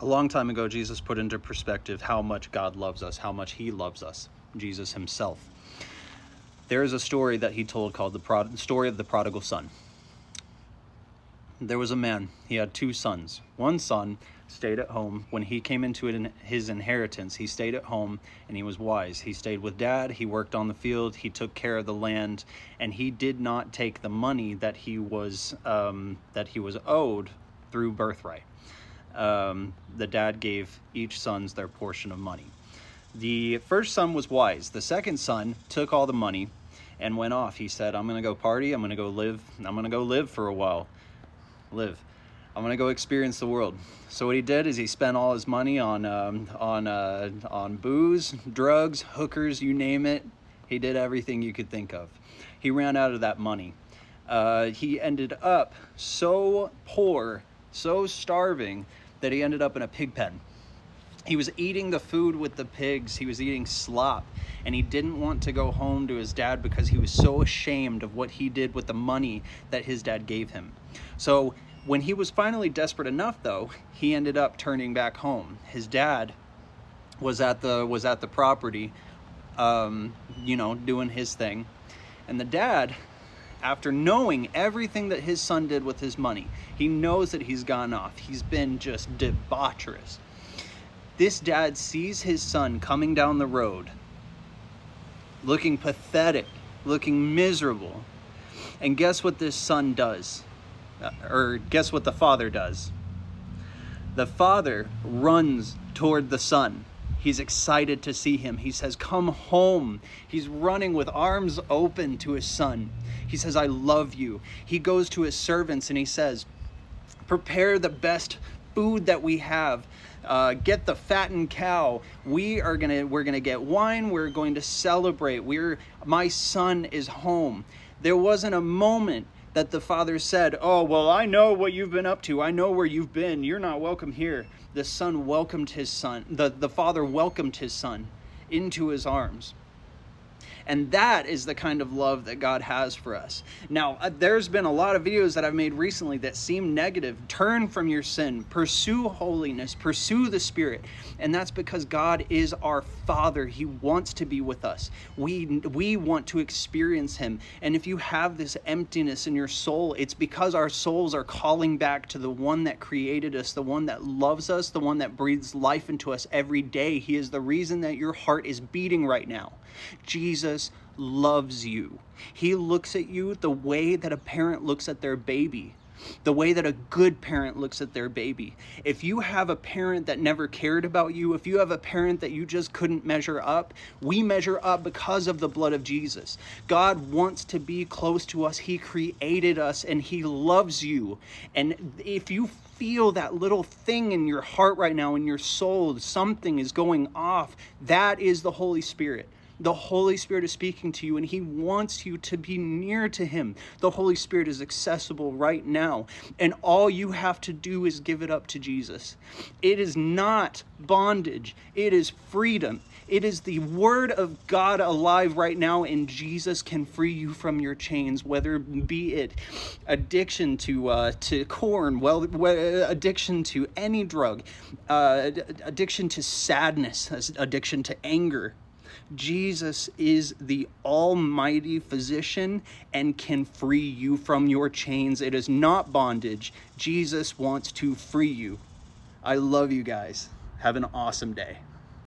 A long time ago, Jesus put into perspective how much God loves us, how much he loves us, Jesus himself. There is a story that he told called the story of the prodigal son. There was a man, he had two sons. One son stayed at home. When he came into his inheritance, he stayed at home and he was wise. He stayed with dad, he worked on the field, he took care of the land, and he did not take the money that he was owed through birthright. The dad gave each sons their portion of money. The first son was wise. The second son took all the money and went off. He said, I'm going to go party. I'm going to go live for a while. I'm going to go experience the world. So what he did is he spent all his money on booze, drugs, hookers, you name it. He did everything you could think of. He ran out of that money. He ended up so poor, so starving, that he ended up in a pig pen. He was eating the food with the pigs. He was eating slop, and he didn't want to go home to his dad because he was so ashamed of what he did with the money that his dad gave him. So when he was finally desperate enough, though, he ended up turning back home. His dad was at the property, doing his thing, and the dad, after knowing everything that his son did with his money, he knows that he's gone off. He's been just debaucherous. This dad sees his son coming down the road, looking pathetic, looking miserable. And guess what this son does? Or guess what the father does? The father runs toward the son. He's excited to see him. He says, come home. He's running with arms open to his son. He says, I love you. He goes to his servants and he says, prepare the best food that we have. Get the fattened cow. We're gonna get wine. We're going to celebrate. My son is home. There wasn't a moment that the father said, oh, well, I know what you've been up to. I know where you've been. You're not welcome here. The son welcomed his son. The father welcomed his son into his arms. And that is the kind of love that God has for us. Now, there's been a lot of videos that I've made recently that seem negative. Turn from your sin. Pursue holiness. Pursue the Spirit. And that's because God is our Father. He wants to be with us. We want to experience Him. And if you have this emptiness in your soul, it's because our souls are calling back to the one that created us, the one that loves us, the one that breathes life into us every day. He is the reason that your heart is beating right now. Jesus loves you. He looks at you the way that a parent looks at their baby, the way that a good parent looks at their baby. If you have a parent that never cared about you, if you have a parent that you just couldn't measure up, we measure up because of the blood of Jesus. God wants to be close to us. He created us and He loves you. And if you feel that little thing in your heart right now, in your soul, something is going off, that is the Holy Spirit. The Holy Spirit is speaking to you and He wants you to be near to Him. The Holy Spirit is accessible right now. And all you have to do is give it up to Jesus. It is not bondage. It is freedom. It is the Word of God alive right now, and Jesus can free you from your chains, whether be it addiction to corn, addiction to any drug, addiction to sadness, addiction to anger. Jesus is the almighty physician and can free you from your chains. It is not bondage. Jesus wants to free you. I love you guys. Have an awesome day.